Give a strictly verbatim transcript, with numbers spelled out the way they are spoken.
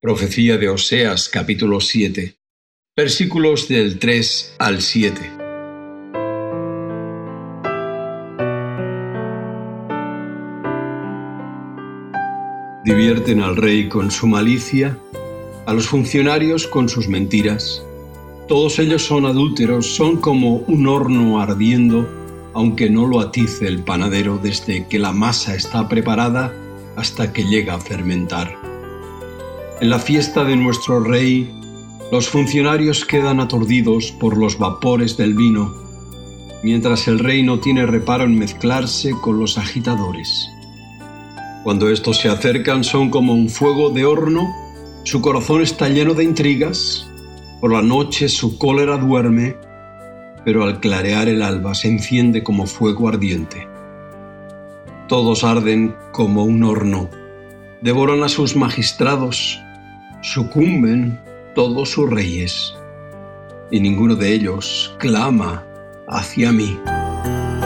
Profecía de Oseas, capítulo siete, versículos del tres al siete. Divierten al rey con su malicia, a los funcionarios con sus mentiras. Todos ellos son adúlteros, son como un horno ardiendo, aunque no lo atice el panadero desde que la masa está preparada hasta que llega a fermentar. En la fiesta de nuestro rey, los funcionarios quedan aturdidos por los vapores del vino, mientras el rey no tiene reparo en mezclarse con los agitadores. Cuando estos se acercan son como un fuego de horno, su corazón está lleno de intrigas, por la noche su cólera duerme, pero al clarear el alba se enciende como fuego ardiente. Todos arden como un horno, devoran a sus magistrados, sucumben todos sus reyes, y ninguno de ellos clama hacia mí.